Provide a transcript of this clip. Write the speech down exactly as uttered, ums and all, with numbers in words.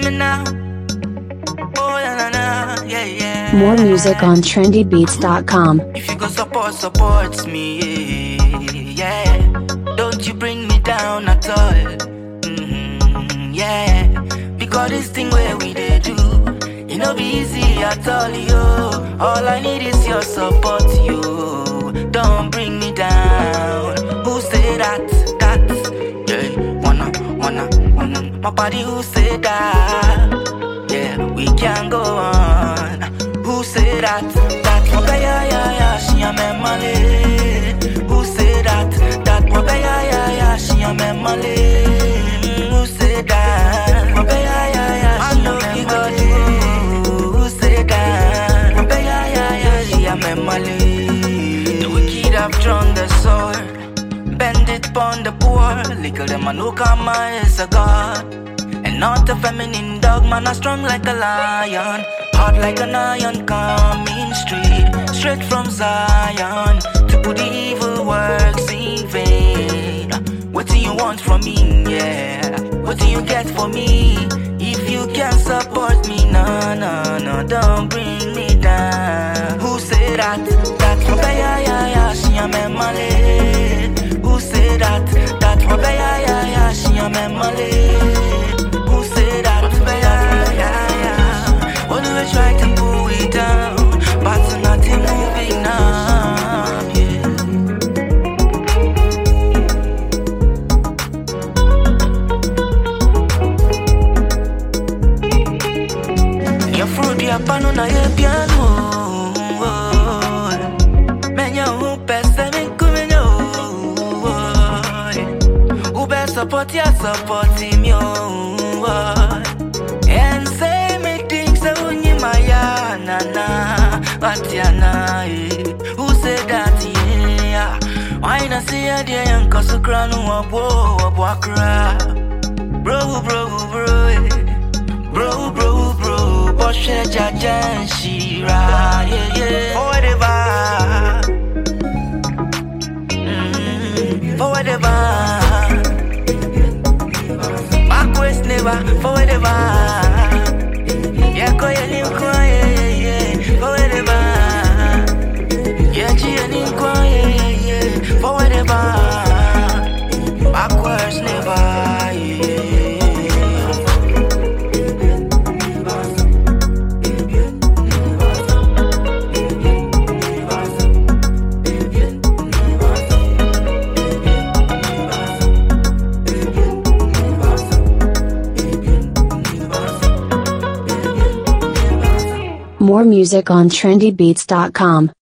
me now. Oh na na na, yeah yeah. More music on trendy beats dot com. If you go support, support me, yeah. Don't you bring me down at all, mm-hmm, yeah. Because this thing where we they do, it no be easy at all, yo. All I need is your support, yo. Don't bring me down. Who say that, that, yeah. Wanna, wanna, wanna. My body who say that, yeah. We can go on. Who say that, that, okay, yeah, yeah, yeah. She a me money. Who say that, that, okay, yeah, yeah, yeah. She a me money. Who say that, okay, yeah, yeah, yeah. I know you got it. Who say that, okay, yeah, yeah, yeah. She a me money. The wicked have drawn the sword, bend it upon the poor. Little them a know karma is a god, and not a feminine dog. Man a strong like a lion, hard like an iron, coming straight, straight from Zion, to put the evil works in vain. What do you want from me, yeah? What do you get for me? If you can't support me, no, no, no, don't bring me down. Who say that, that, okay, yeah, yeah, yeah, she a me male. Who say that, that, okay, yeah, yeah, yeah, she a me male. Who say that, okay, yeah, yeah, yeah. Only we try to pull it down, but nothing moving now, yeah. Your fruit, your pan on your piano. Menya who best me come no. Who best support ya support him yo. And say me things that unyi maya na na. But ya na eh. Who said that yeah? Why not see ya dear young Kosukra no abo abo akra. Bro bro bro eh. Bro bro bro. Boshe jajan shira yeah yeah. Forever. Mm, forever. Backwards never. Forever. Yeah, go yeah, nim go yeah yeah. Forever. Yeah, G nim go yeah yeah. Forever. Backwards never. Yeah. More music on trendy beats dot com.